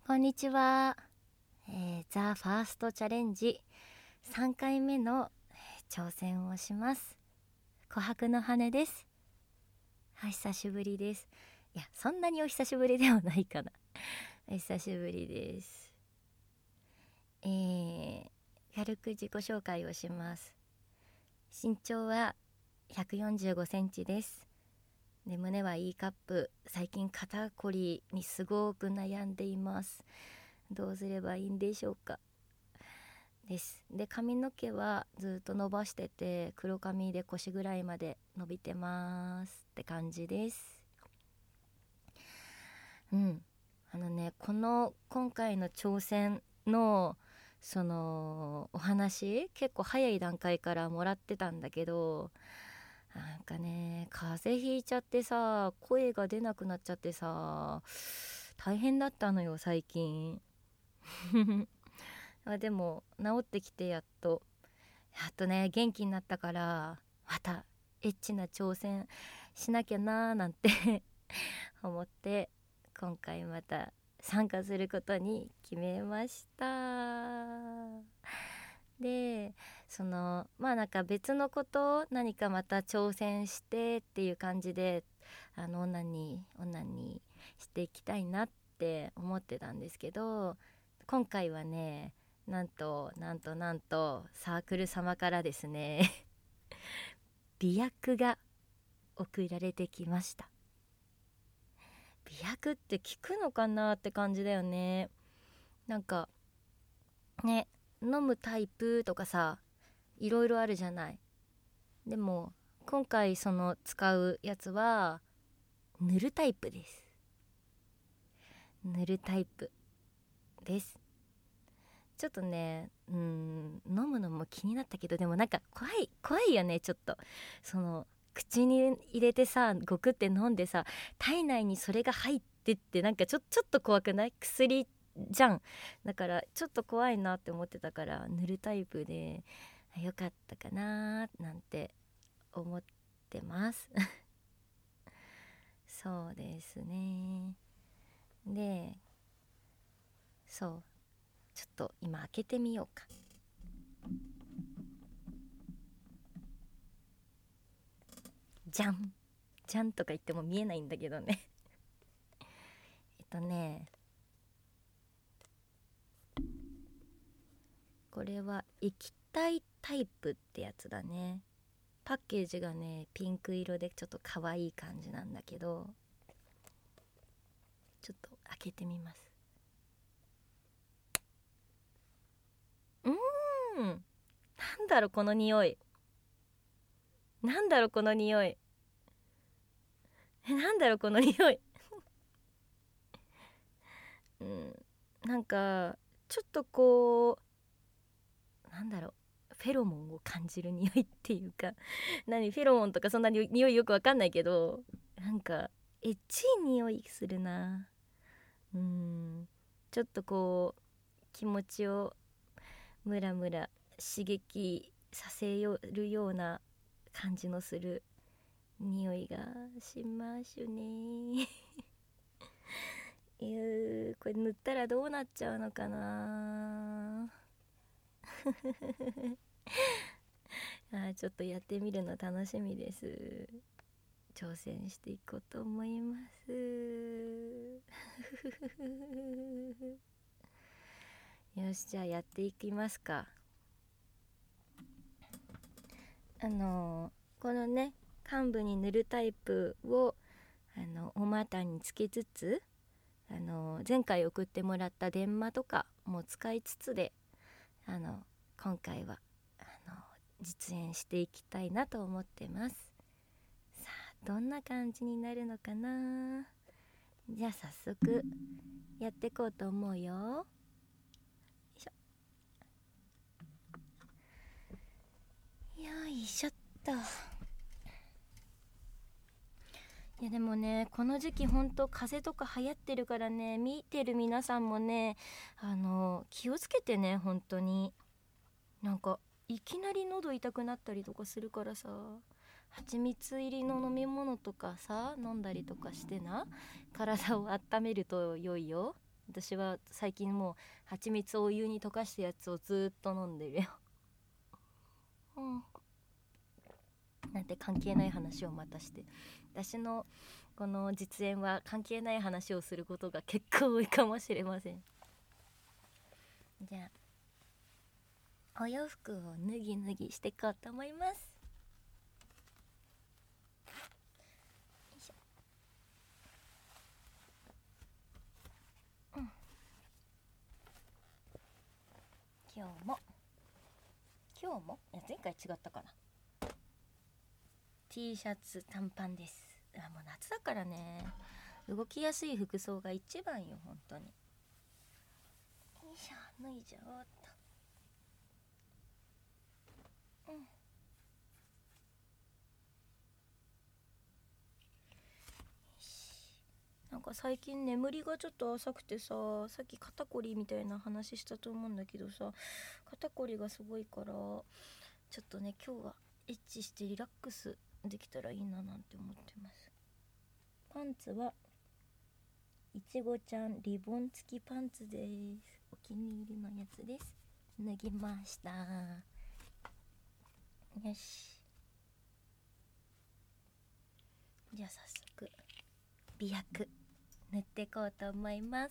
こんにちは、ザ・ファーストチャレンジ3回目の、挑戦をします。琥珀の羽です。久しぶりです。いや、そんなにお久しぶりではないかな。久しぶりです。軽く自己紹介をします。身長は145センチです。で、胸は E カップ。最近肩こりにすごく悩んでいます。どうすればいいんでしょうかです。で、髪の毛はずっと伸ばしてて、黒髪で腰ぐらいまで伸びてますって感じです。今回の挑戦のそのお話結構早い段階からもらってたんだけど、なんかね、風邪ひいちゃってさ、声が出なくなっちゃってさ、大変だったのよ最近。でも治ってきてやっとね元気になったから、またエッチな挑戦しなきゃなーなんて思って、今回また参加することに決めました。で、なんか別のことを何かまた挑戦してっていう感じで、女にしていきたいなって思ってたんですけど、今回はね、なんとサークル様からですね美薬が送られてきました。美薬って効くのかなって感じだよね。なんかね、飲むタイプとかさ、いろいろあるじゃない。でも今回その使うやつは塗るタイプです。塗るタイプです。ちょっとね、飲むのも気になったけど、でもなんか怖いよね。ちょっと口に入れてさ、ごくって飲んでさ、体内にそれが入ってって、なんかちょっと怖くない？薬じゃん。だからちょっと怖いなって思ってたから、塗るタイプでよかったかななんて思ってますそうですね。で、そうちょっと今開けてみようか。じゃんじゃんとか言っても見えないんだけどねね、これは液体タイプってやつだね。パッケージがねピンク色でちょっと可愛い感じなんだけど、ちょっと開けてみます。なんだろうこの匂い。なんだろうこの匂い。なんだろうこの匂いなんかちょっとなんだろう、フェロモンを感じる匂いっていうか、フェロモンとかそんなに匂いよくわかんないけど、なんかエッチい匂いするな。ちょっと気持ちをムラムラ刺激させるような感じのする匂いがしますねこれ塗ったらどうなっちゃうのかなちょっとやってみるの楽しみです。挑戦していこうと思いますよし、じゃあやっていきますか。このね、患部に塗るタイプをお股につけつつ、前回送ってもらった電話とかも使いつつで、今回は実演していきたいなと思ってます。さあ、どんな感じになるのかな。じゃあ早速やっていこうと思うよ。よいしょ、よいしょっと。いやでもね、この時期ほんと風邪とか流行ってるからね、見てる皆さんもね、気をつけてね。本当になんかいきなり喉痛くなったりとかするからさ、蜂蜜入りの飲み物とかさ飲んだりとかしてな、体を温めると良いよ。 私は最近もう蜂蜜をお湯に溶かしたやつをずっと飲んでるよなんて関係ない話をまたして、私のこの実演は関係ない話をすることが結構多いかもしれません。じゃあお洋服を脱ぎ脱ぎしていこうと思います。今日もいや前回違ったかな。 T シャツ短パンです。もう夏だからね、動きやすい服装が一番よ本当に。よいしょ、脱いじゃおうっと。なんか最近眠りがちょっと浅くてさ、さっき肩こりみたいな話したと思うんだけどさ、肩こりがすごいからちょっとね、今日はエッチしてリラックスできたらいいななんて思ってます。パンツはいちごちゃんリボン付きパンツです。お気に入りのやつです。脱ぎました。よし、じゃあ早速美白塗っていこうと思います。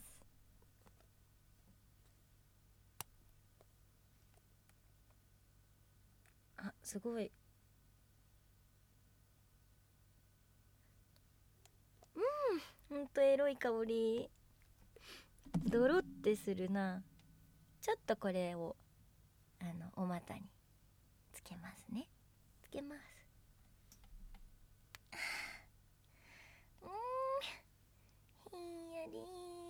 あ、すごい。ほんとエロい香り。ドロってするな。ちょっとこれをお股につけますね。つけます。ひんやり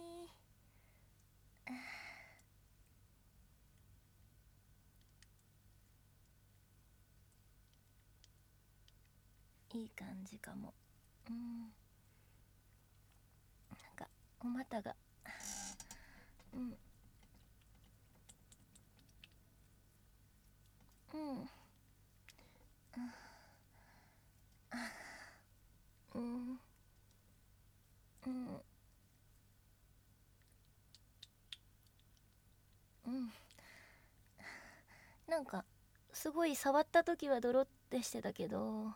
いい感じかも。なんかお股がなんかすごい触った時はドロってしてたけど、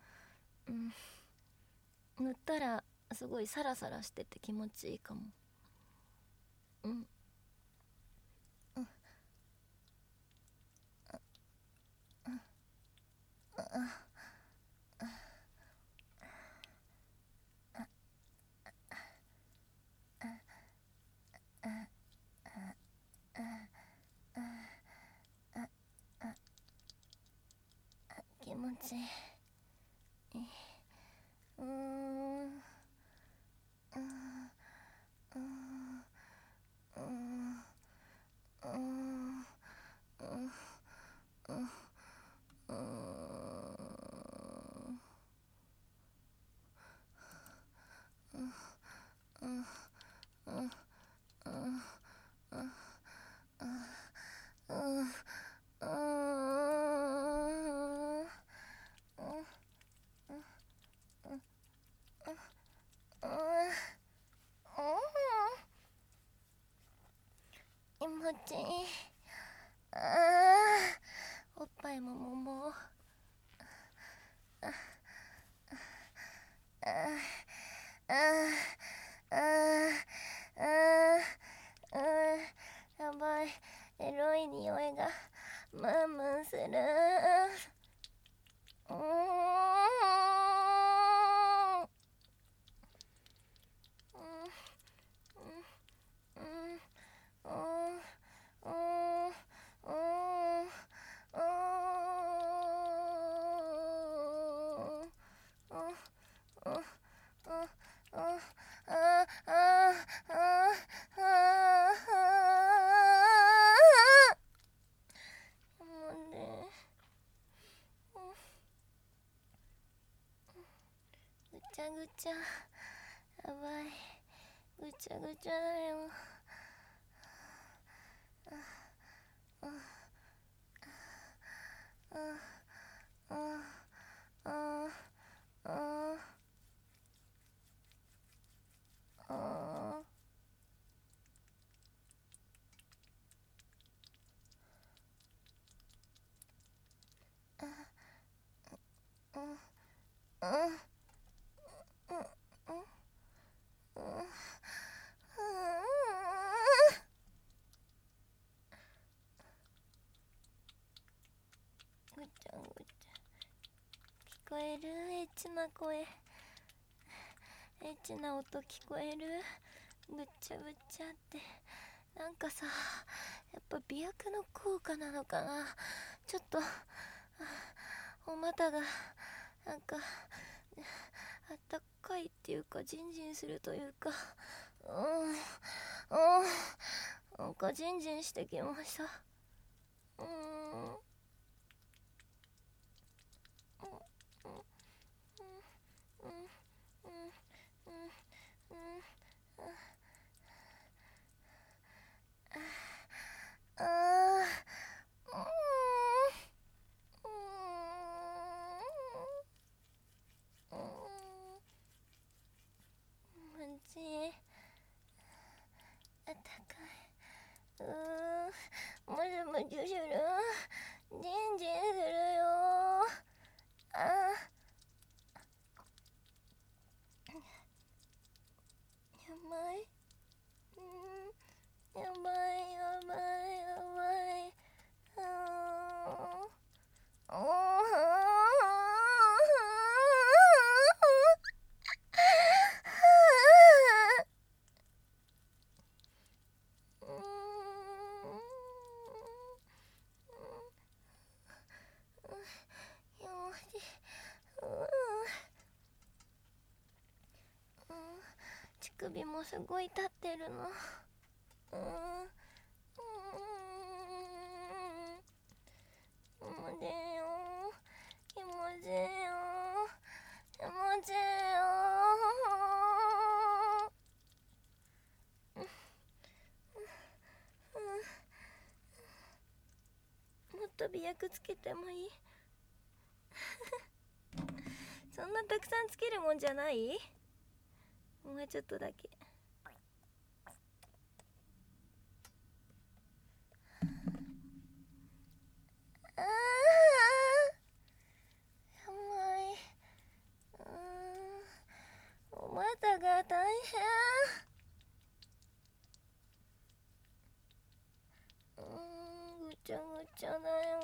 塗ったらすごいサラサラしてて気持ちいいかも。気持ちいい。気持ちいい。おっぱいももも。やばい、エロい匂いがムンムンする。ぐちゃぐちゃ、やばい、ぐちゃぐちゃだよ。 ぐちゃんぐちゃ聞こえる？エッチな声、エッチな音聞こえる？ぐっちゃぐっちゃって、なんかさ、やっぱ美薬の効果なのかな。ちょっとお股がなんかあったかいっていうか、ジンジンするというか、なんかジンジンしてきました。あったかい。むずむずする。ジンジンするよ。やばい。やばいやばいやばい。乳首もすごい立ってるの。気持ちいいよ、気持ちいいよ、気持ちいいよ。もっと美薬つけてもいい？そんなたくさんつけるもんじゃない？もうちょっとだけ。やばい。お股が大変。ぐちゃぐちゃだよ。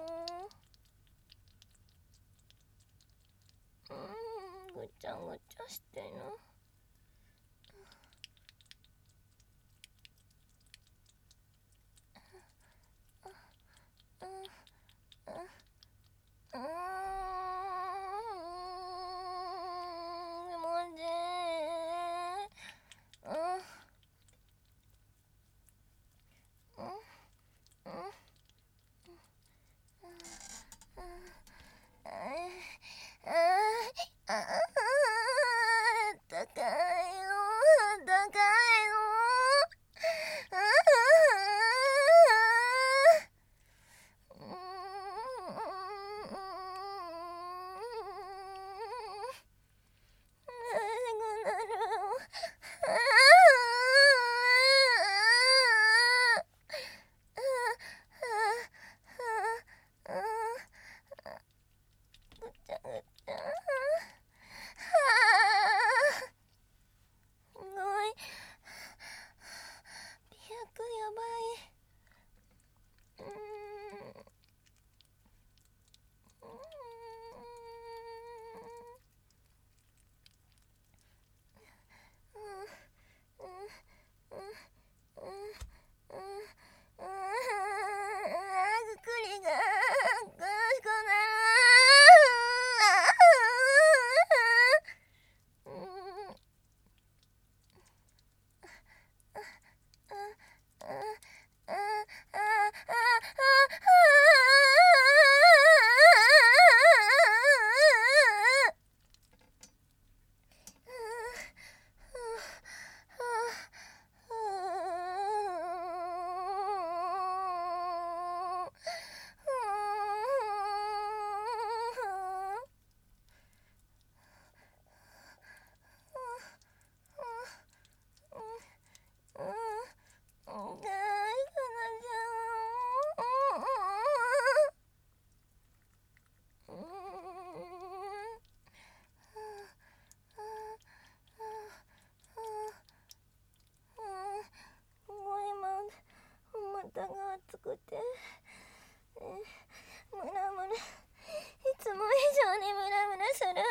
ぐちゃぐちゃしてるの。あったか暑くて、ムラムラ、いつも以上にムラムラする。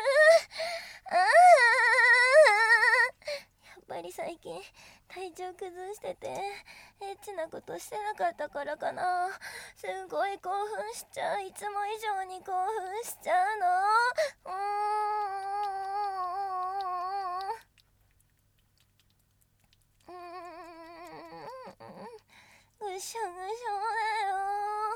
やっぱり最近体調崩しててエッチなことしてなかったからかな。すごい興奮しちゃう。いつも以上に興奮しちゃうの。ぐしょぐしょだよ。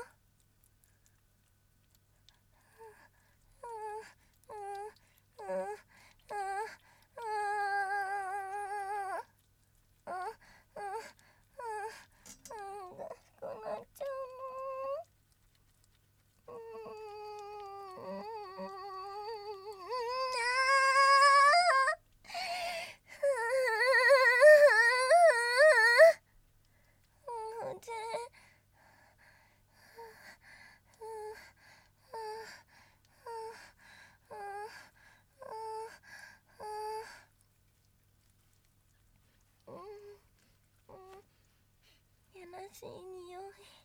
やらしい匂い。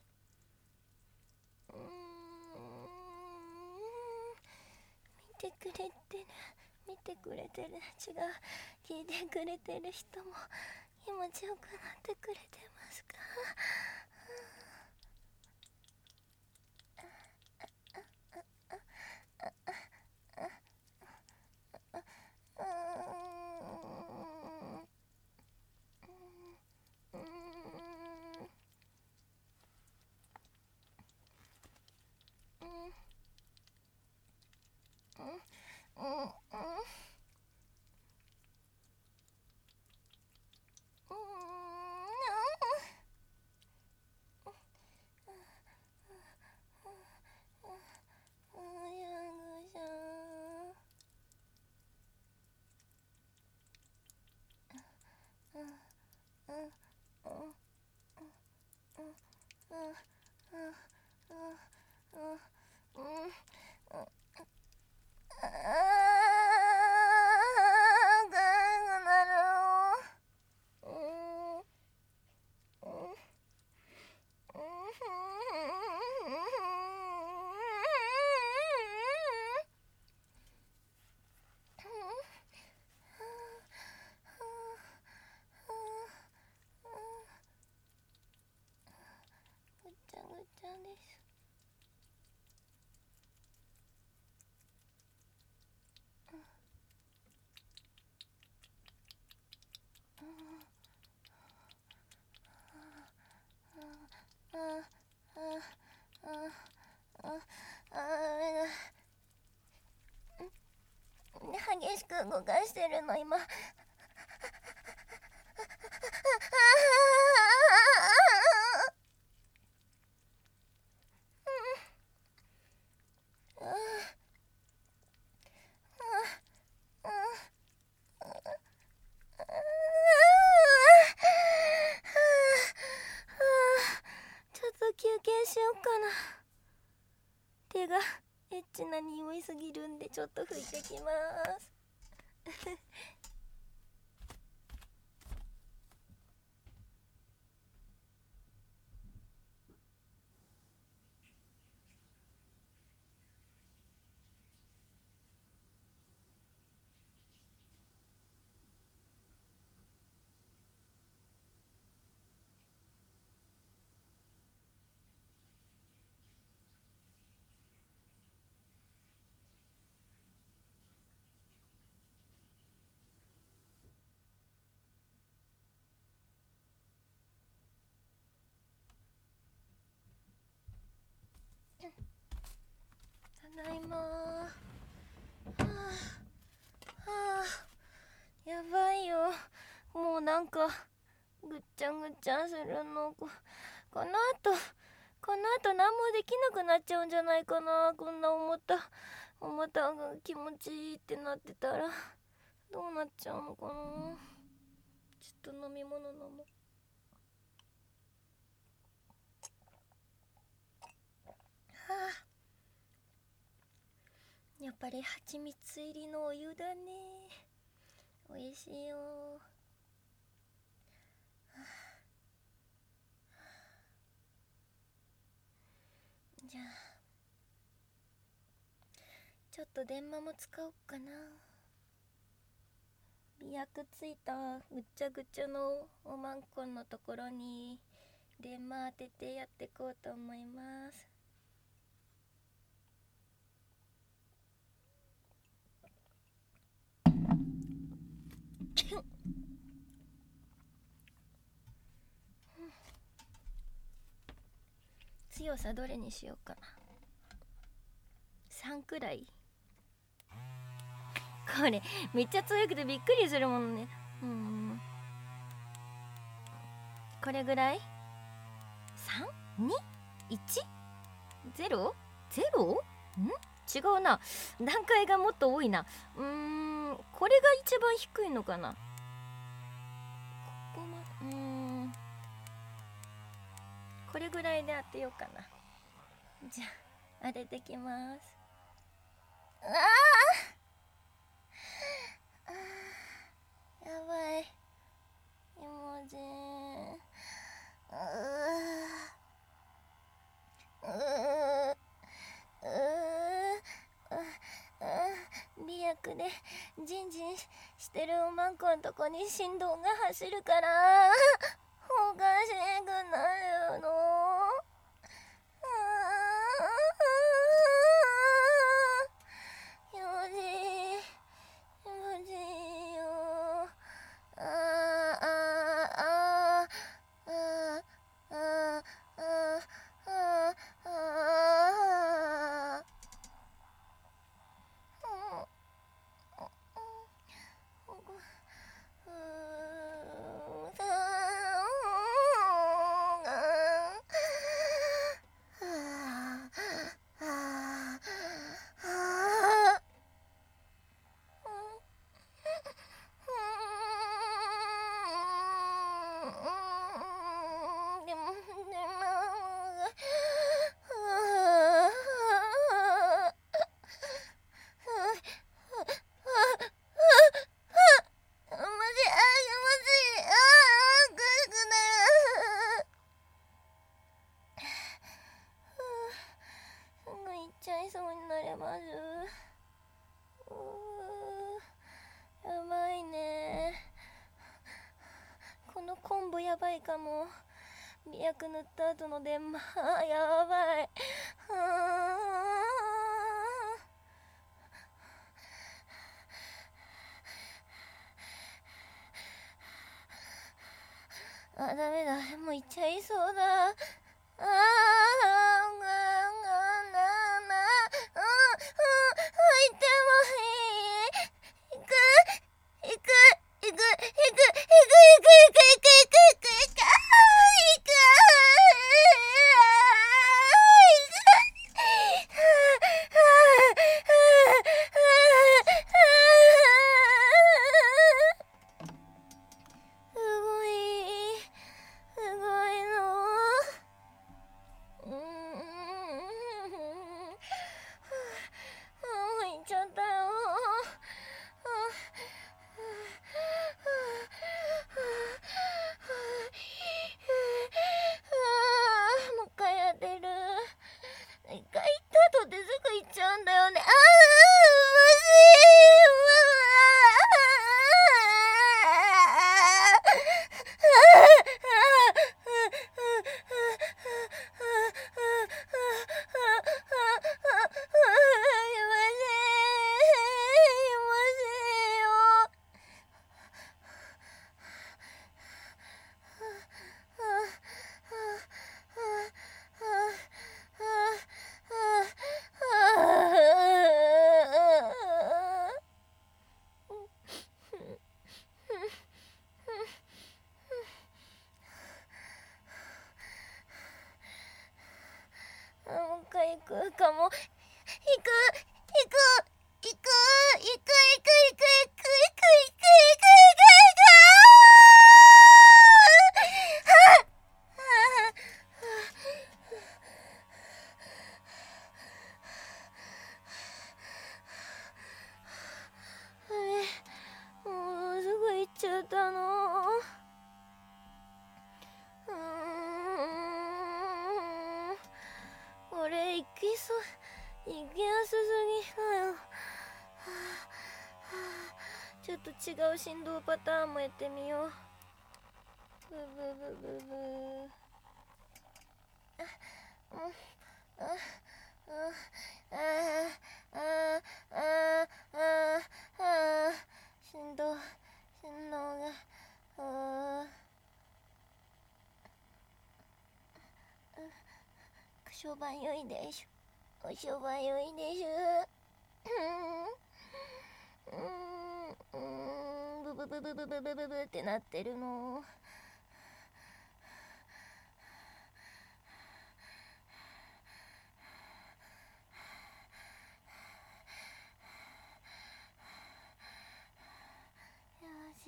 見てくれてる、見てくれてる、違う、聞いてくれてる人も気持ちよくなってくれてますか？ぐちゃぐちゃです。激しく動かしてるの今。ちょっと休憩しようかな。手がエッチな匂いすぎるんでちょっと拭いてきますただいま。やばいよ。もうなんかぐっちゃぐちゃするの。この後何もできなくなっちゃうんじゃないかな。こんな重たが気持ちいいってなってたらどうなっちゃうのかな。ちょっと飲み物飲もう。やっぱり蜂蜜入りのお湯だね。美味しいよ。 ちょっと電話も使おうかな。美薬ついたぐっちゃぐちゃのおまんこんのところに電話当ててやってこうと思います。強さどれにしようかな。3くらい。これめっちゃ強くてびっくりするもんね。これぐらい？ 3?2?1?0?0? 違うな。段階がもっと多いな。これが一番低いのかな。ここもこれぐらいで当てようかな。じゃあ当ててきます。やばい。絵文字。美薬でジンジンしてるおまんこのとこに振動が走るからおかしくなるの。やばいね。このコンボやばいかも。美薬塗った後の電話やばい。ダメだ、もう行っちゃいそうだ。行くかも。行くもうすぐ行っちゃったの。俺行きちょっと違う振動パターンもやってみよう。ブブブブブ振動がくしょばよいでしょ、おしょばよいでしょ。ブブブブブブブブブってなってるの。よし、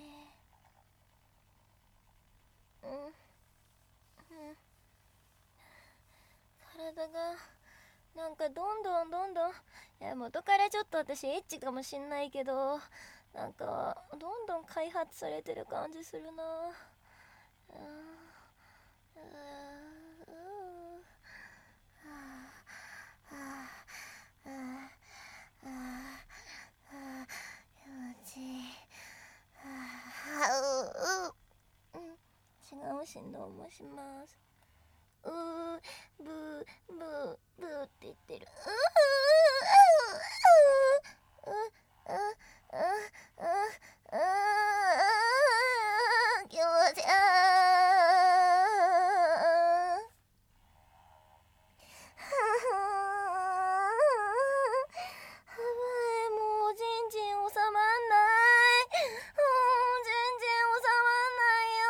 体がなんかどんどんいや元からちょっと私エッチかもしんないけど、なんかどんどん開発されてる感じするな。違う振動もします。ブーブーブーって言ってる。気持ちいい。もう全然収まんない。全然収まんないよ。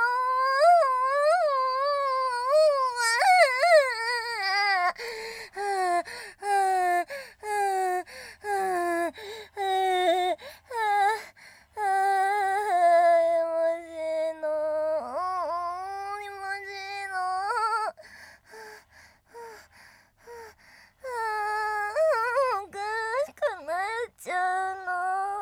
おかしくなっちゃうの。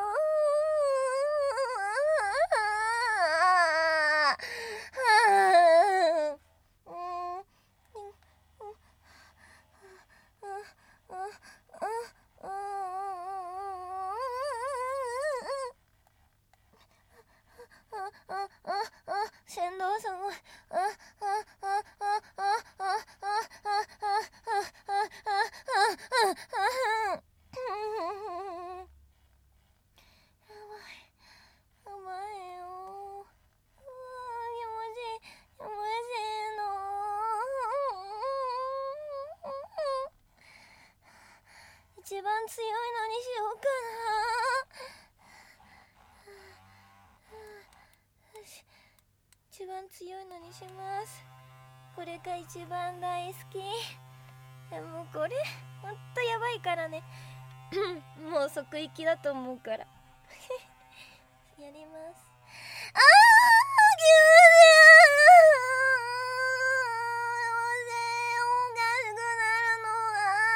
振動すごい。やばいよ。気持ちいいの。一番強いのにしようかな。よし、一番強いのにします。これが一番大好き。でもこれほんとやばいからね。もう即息だと思うからやります。気持ちいい。おかしくなるのは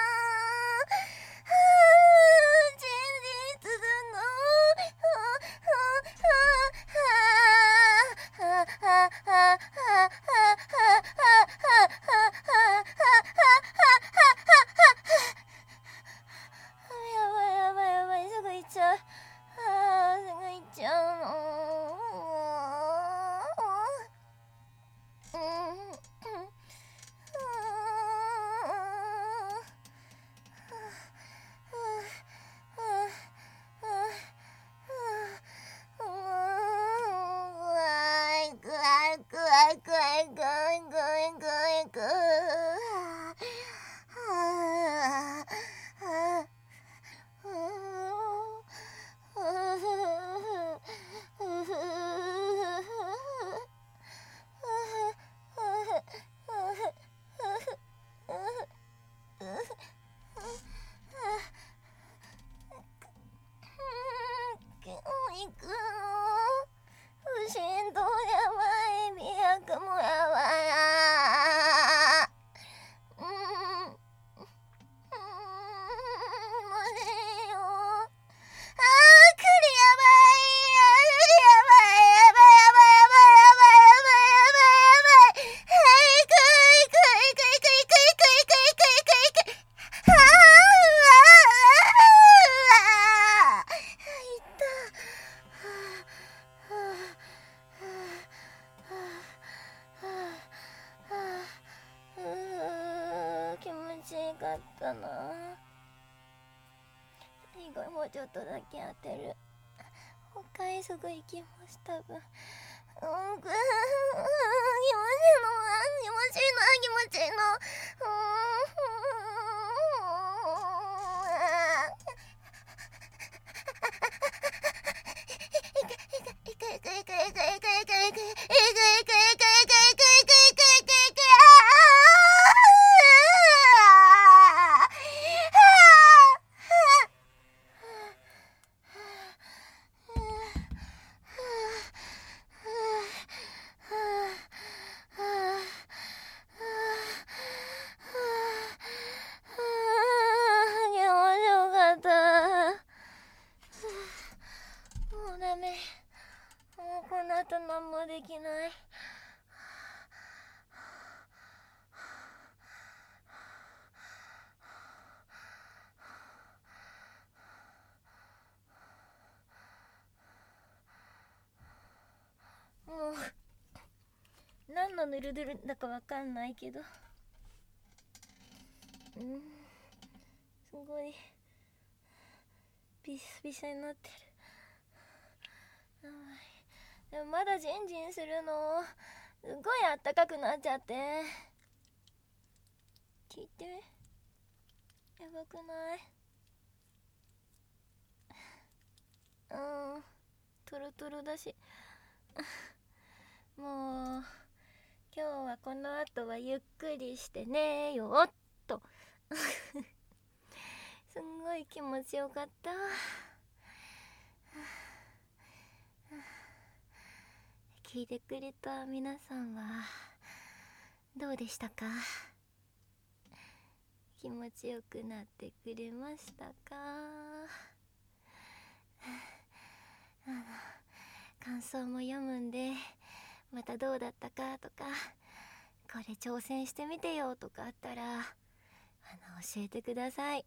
真実のやばい、すぐ行っちゃう。すぐ行っちゃうの。 ったな。最後もうちょっとだけ当てる。他へすぐ行きます多分。気持ちいいの。この後何もできない。もう何のヌルドゥルだかわかんないけど、すごいビシビシになってる。でもまだジンジンするの。すごいあったかくなっちゃって。聞いて、やばくない？トロトロだしもう今日はこの後はゆっくりしてねよっとすんごい気持ちよかった。聞いてくれた皆さんはどうでしたか？気持ちよくなってくれましたか？感想も読むんで、またどうだったかとか、これ挑戦してみてよとかあったら教えてください。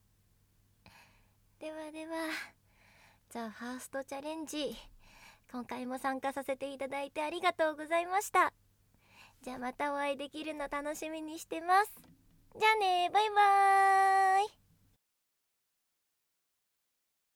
ではでは、ザ・ファーストチャレンジ、今回も参加させていただいてありがとうございました。じゃあまたお会いできるの楽しみにしてます。じゃあね、バイバイ。